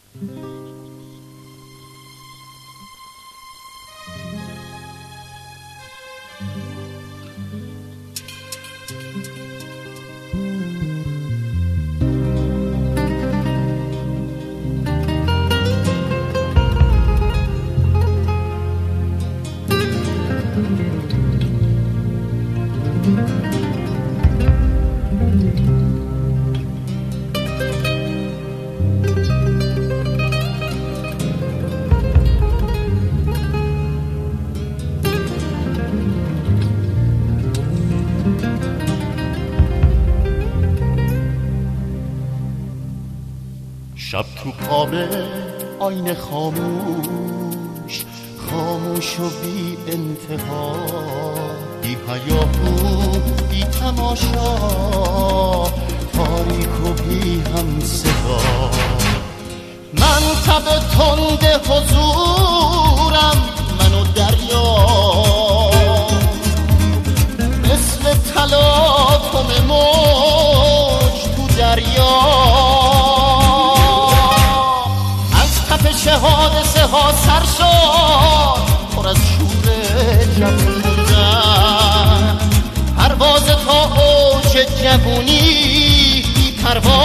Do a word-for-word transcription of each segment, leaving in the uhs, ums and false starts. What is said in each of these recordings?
شب تو خواب آینه خاموش، خاموش و بی انتها، بی هیاهو بی تماشا، تاریک و بی هم صدا. من تب تند حضورم، منو دریا مثل تلاطم موج تو دریا. تپش حادثه ها سر شد، پر از شور جوون بودن، پرواز تا اوج جوونی بی پروا.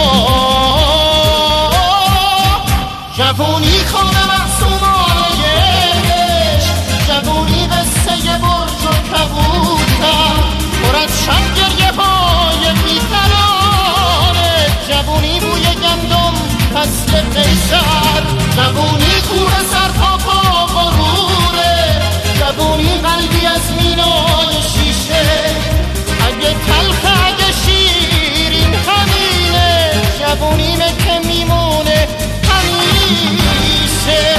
جوونی خواب معصومانه عشق، جوونی قصه برج و کبوتر، پر از شب گریه های بی ترانه. جوونی بوی گندم فصل قیصر، جوونی کوه سر تا پا غروره، جوونی قلبی از مینای شیشه. اگه تلخ اگه شیرین همینه، جوونیمه که میمونه همیشه.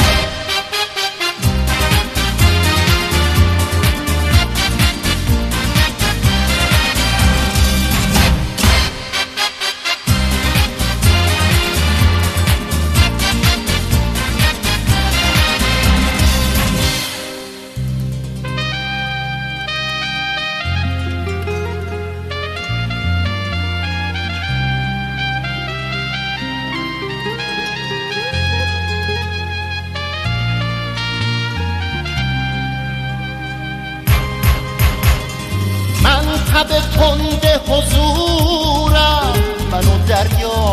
تب تند حضورم، منو دریا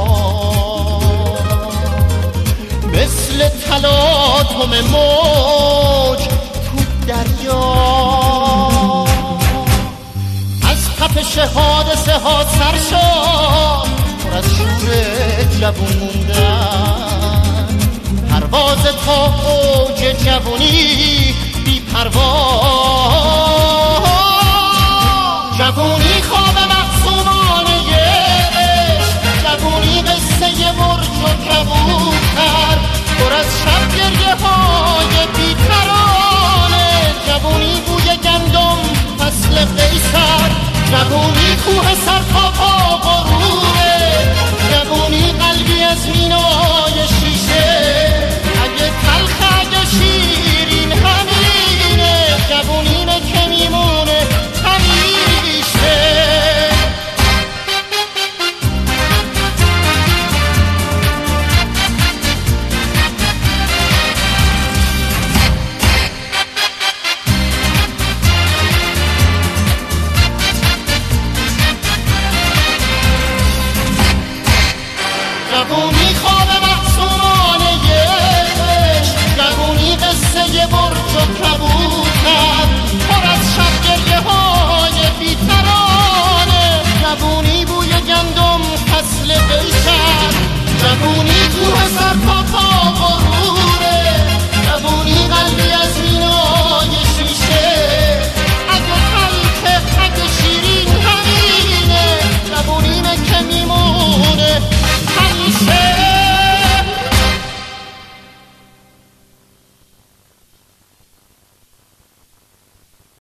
مثل تلاطم موج تو دریا. از تپش حادثه ها سر شد، پر از شور جوون موندن، پرواز تا اوج جوونی بی پروا. جوونی خواب معصومانه عشق، جوونی قصه برج و کبوتر، پر از شب گریه های بی ترانه. جوونی بوی گندم فصل قیصر، جوونی کوه سر تا پا غروره، جوونی قلبی از مینا